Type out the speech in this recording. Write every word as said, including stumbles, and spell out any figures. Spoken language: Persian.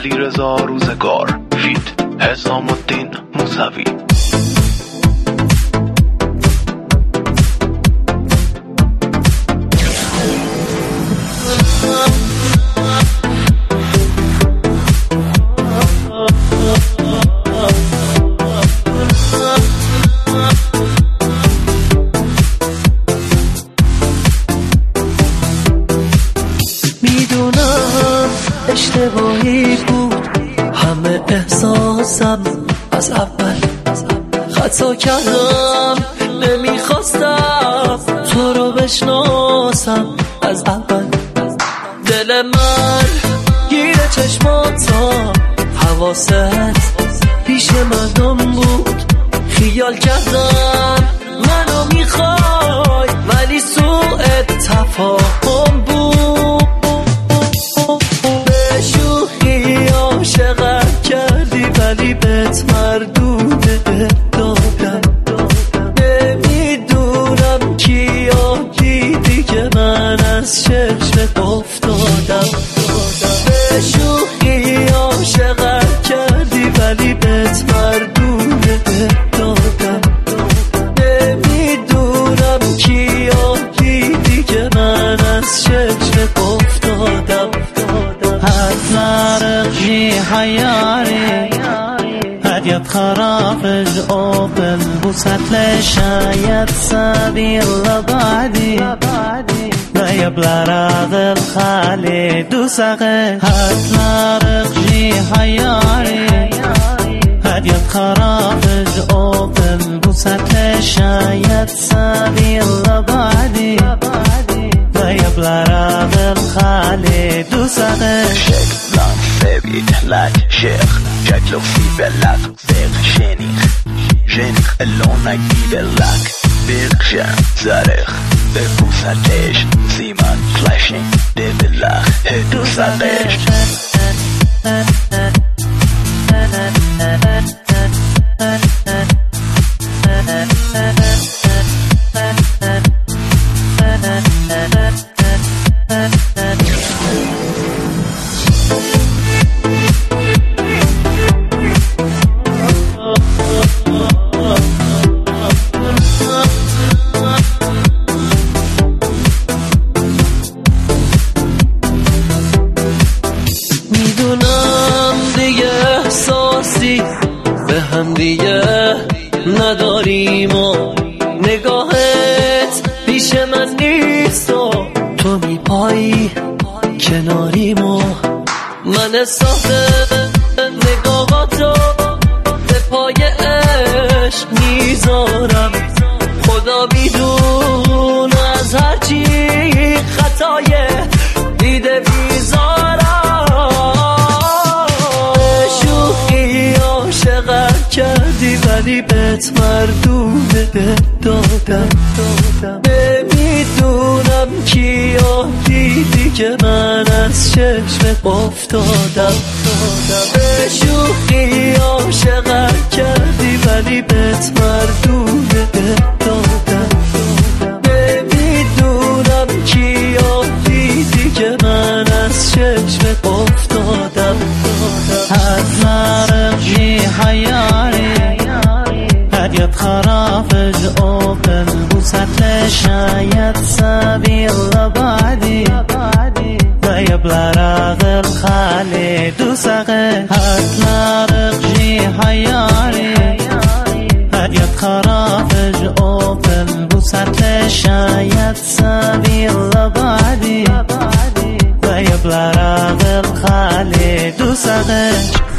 علیرضا روزگار فیت حسام الدین موسوی. اشتباهی بود همه احساسم از اول، خطا کردم نمیخواستم تو رو بشناسم از اول. دل من گیره چشماتا، حواست پیش مردم بود، خیال کردم منو میخوای ولی سوء تفاهم بود. عاشقت کردی ولی بهت مردونه دادم، نمیدونم کیا دیدی که من از چشمت افتادم. به شوخی عاشقت کردی ولی بهت مردونه دادم، نمیدونم کیا دیدی که من از چشمت افتادم. هتلاقي حياري هديت خرافج اوبن بوسات لشايت سبيل لبعدي لا يبلا راغ الخالي دوسغي. هتلاقي حياري هديت خرافج اوبن بوسات لشايت سبيل لبعدي لا يبلا راغ الخالي دوسغي. شکلم سبیت لک شیخ شکلو سی بلک بیق شنیخ شنیخ الونک بی بلک بیق شن زرخ بگو ستش زیمن فلشنگ دی بلخ هدو ستش. میدونم دیگه احساسی به هم دیگه نداریم و نگاهت پیش من نیست و تو میپایی کناریم و من احساس نگاهاتو به پای عشق میذارم. خدا میدون از هرچی خطای دیده بیزارم. شوخی عاشقت کردی ولی بهت مردونه دادم، نمیدونم کیا دیدی که من از چشمت افتادم. به شوخی عاشقت کردی ولی بهت مردونه دادم، نمیدونم کیا دیدی که من از چشمت افتادم. هتلاقي حياري هديت خرافج اوبن بوسات لشايت سبيل لبعدي لا يبلا راغ الخالي دوسغي. هتلاقي حياري هديت خرافج اوبن بوسات لشايت سبيل لبعدي لا يبلا راغ الخالي دوسغي.